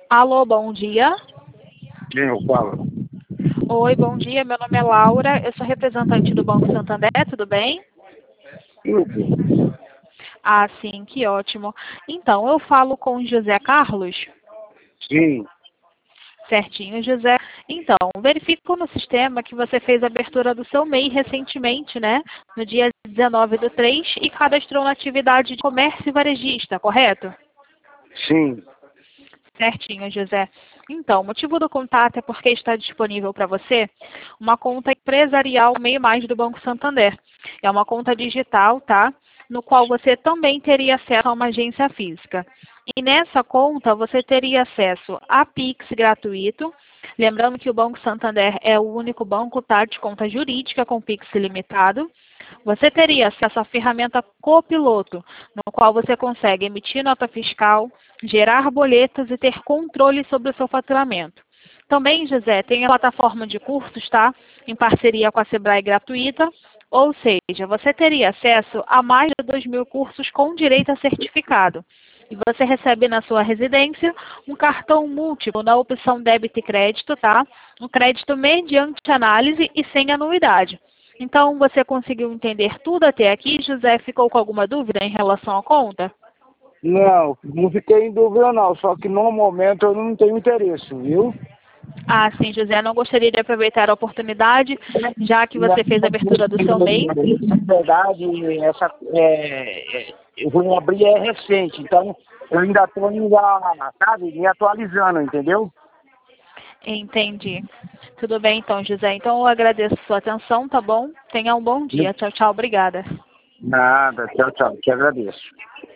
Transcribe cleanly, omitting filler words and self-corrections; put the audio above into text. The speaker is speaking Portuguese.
Alô, bom dia. Quem eu falo? Oi, bom dia. Meu nome é Laura. Eu sou representante do Banco Santander. Tudo bem? Tudo. Ah, sim, que ótimo. Então, eu falo com o José Carlos. Sim, Certinho, José. Então, verifico no sistema que você fez a abertura do seu MEI recentemente, né? No dia 19/3 e cadastrou na atividade de comércio e varejista, correto? sim. Certinho, José. Então, o motivo do contato é porque está disponível para você uma conta empresarial Meio Mais do Banco Santander. É uma conta digital, tá? No qual você também teria acesso a uma agência física. E nessa conta você teria acesso a Pix gratuito. Lembrando que o Banco Santander é o único banco, tá, de conta jurídica com Pix ilimitado. Você teria acesso à ferramenta Copiloto, no qual você consegue emitir nota fiscal, gerar boletos e ter controle sobre o seu faturamento. Também, José, tem a plataforma de cursos, tá? Em parceria com a Sebrae gratuita. Ou seja, você teria acesso a mais de 2.000 cursos com direito a certificado. E você recebe na sua residência um cartão múltiplo na opção débito e crédito, tá? Um crédito mediante análise e sem anuidade. Então, você conseguiu entender tudo até aqui, José? Ficou com alguma dúvida em relação à conta? Não fiquei em dúvida não, só que no momento eu não tenho interesse, viu? Ah, sim, José, não gostaria de aproveitar a oportunidade, já que Na você fez a abertura do seu MEI. verdade, eu vou abrir é recente, então eu ainda estou sabe, me atualizando, entendeu? Entendi. Tudo bem, então, José. Então, eu agradeço a sua atenção, tá bom? Tenha um bom dia. Tchau, tchau. Obrigada. Nada, tchau, tchau, te agradeço.